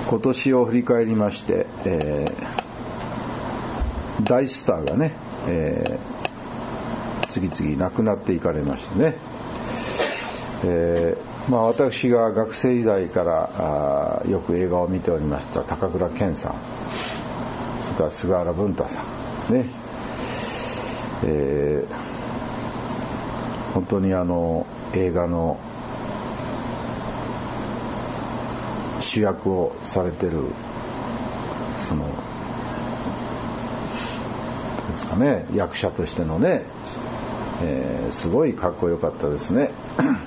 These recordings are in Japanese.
今年を振り返りまして、大スターがね、次々亡くなっていかれましてね、私が学生時代からよく映画を見ておりました高倉健さん、それから菅原文太さんね、本当に映画の主役をされてるそのですかね、役者としてのね、すごいかっこよかったですね。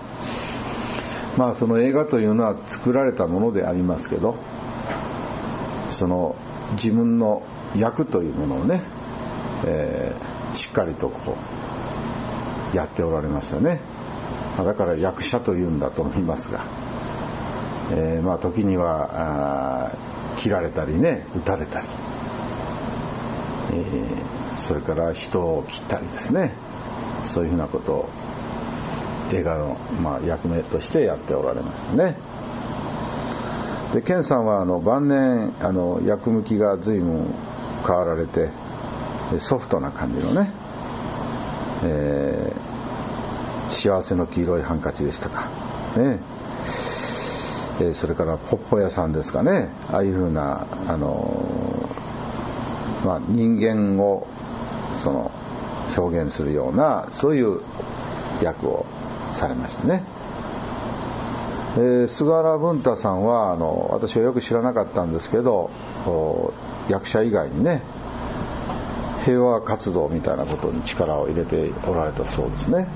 その映画というのは作られたものでありますけど、その自分の役というものをね、しっかりとこうやっておられましたね。だから役者というんだと思いますが、時には切られたりね、撃たれたり、それから人を切ったりですね、そういうふうなことを映画の、役目としてやっておられましたね。で、健さんは晩年役向きが随分変わられて、ソフトな感じのね、幸せの黄色いハンカチでしたかね、それからポッポ屋さんですかね、ああいうふうな人間をその表現するようなそういう役をされましたね。菅原文太さんは私はよく知らなかったんですけど、役者以外にね、平和活動みたいなことに力を入れておられたそうですね。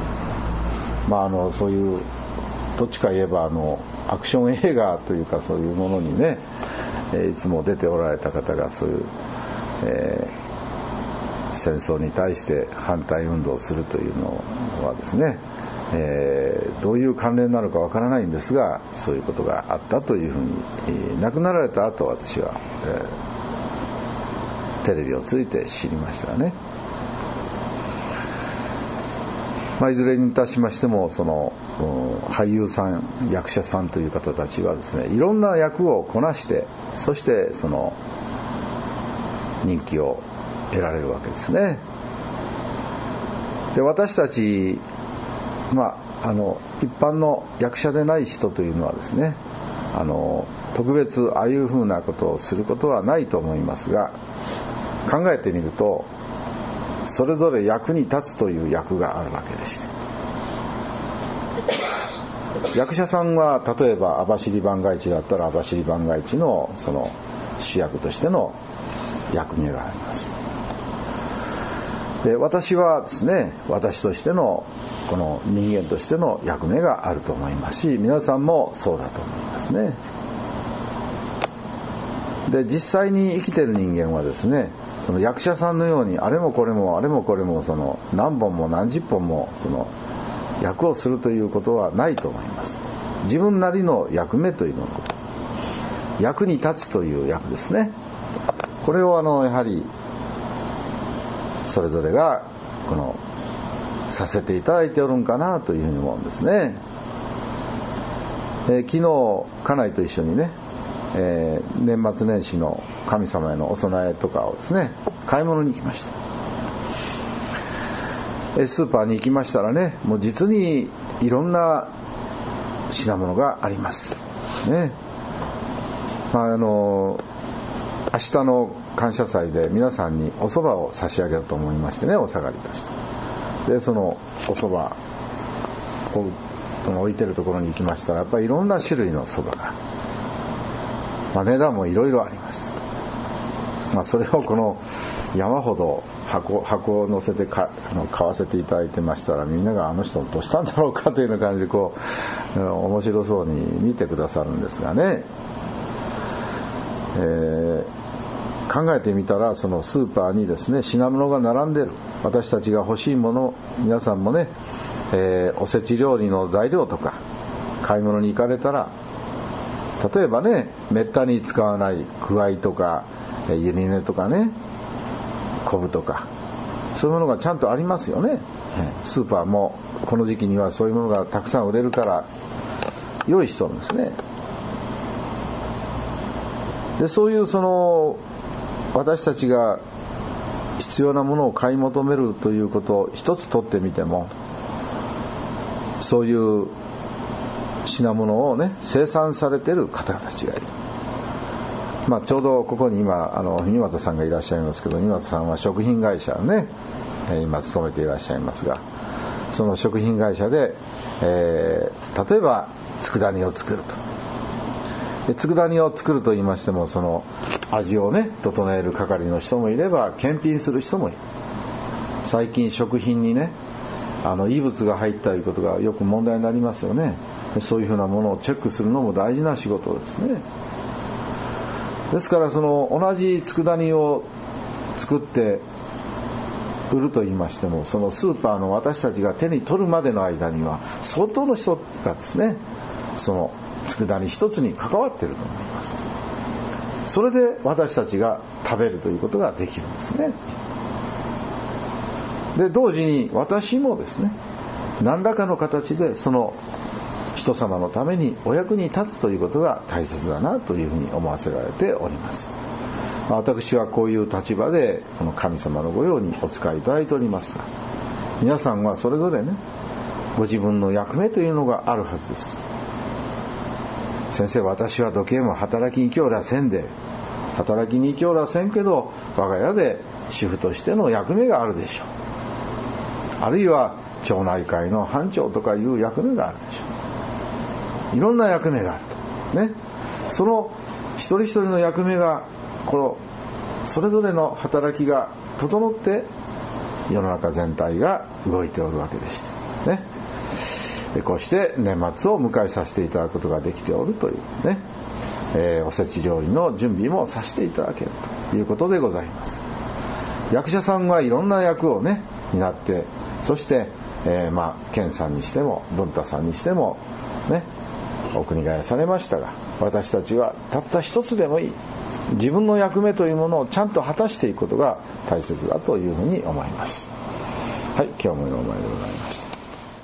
そういうどっちか言えばアクション映画というか、そういうものにね、いつも出ておられた方がそういう、戦争に対して反対運動をするというのはですね、どういう関連なのかわからないんですが、そういうことがあったというふうに、亡くなられた後私は、テレビをついて知りましたがね。いずれにいたしましても、その俳優さん、役者さんという方たちはですね、いろんな役をこなして、そしてその人気を得られるわけですね。で、私たち、一般の役者でない人というのはですね、特別ああいうふうなことをすることはないと思いますが、考えてみるとそれぞれ役に立つという役があるわけでして、役者さんは例えば網走番外地だったら網走番外地のその主役としての役目があります。で、私はですね、私としてのこの人間としての役目があると思いますし、皆さんもそうだと思いますね。で、実際に生きている人間はですね、その役者さんのようにあれもこれもあれもこれもその何本も何十本もその役をするということはないと思います。自分なりの役目というのを、役に立つという役ですね。これをやはりそれぞれがさせていただいておるんかなというふうに思うんですね。昨日家内と一緒にね、年末年始の神様へのお供えとかをですね、買い物に行きました。スーパーに行きましたらね、もう実にいろんな品物がありますね。明日の感謝祭で皆さんにお蕎麦を差し上げようと思いましてね、お下がりとして、でそのお蕎麦を置いてるところに行きましたら、やっぱりいろんな種類の蕎麦が、値段もいろいろあります。それをこの山ほど箱を乗せて買わせていただいてましたら、みんながあの人どうしたんだろうかというような感じで面白そうに見てくださるんですがね、考えてみたら、そのスーパーにですね、品物が並んでる、私たちが欲しいもの、皆さんもね、おせち料理の材料とか買い物に行かれたら、例えばね、めったに使わないくわいとかゆり根とかね、昆布とか、そういうものがちゃんとありますよね。スーパーもこの時期にはそういうものがたくさん売れるから用意してるんですね。 でそういう私たちが必要なものを買い求めるということを一つ取ってみても、そういう品物をね生産されている方たちがいる。ちょうどここに今三俣さんがいらっしゃいますけど、三俣さんは食品会社をね今勤めていらっしゃいますが、その食品会社で、例えば佃煮を作ると。で佃煮を作ると言いましても、その味をね整える係の人もいれば、検品する人もいる。最近食品にね異物が入ったということがよく問題になりますよね。そういうふうなものをチェックするのも大事な仕事ですね。ですから同じ佃煮を作って売ると言いましても、そのスーパーの私たちが手に取るまでの間には相当の人がですね、その佃煮一つに関わっていると思います。それで私たちが食べるということができるんですね。で同時に私もですね、何らかの形でその人様のためにお役に立つということが大切だなというふうに思わせられております。私はこういう立場でこの神様の御用にお使いいただいておりますが、皆さんはそれぞれねご自分の役目というのがあるはずです。先生、私は土形も働きに行きおらせんで、働きに行きおらせんけど我が家で主婦としての役目があるでしょう。あるいは町内会の班長とかいう役目があるでしょう。いろんな役目があるとね。その一人一人の役目がそれぞれの働きが整って世の中全体が動いておるわけでしてね。でこうして年末を迎えさせていただくことができておるというね、おせち料理の準備もさせていただけるということでございます。役者さんはいろんな役をね担って、そして、健さんにしても文太さんにしてもねお国替えされましたが、私たちはたった一つでもいい自分の役目というものをちゃんと果たしていくことが大切だというふうに思います。はい、今日もお前でございました。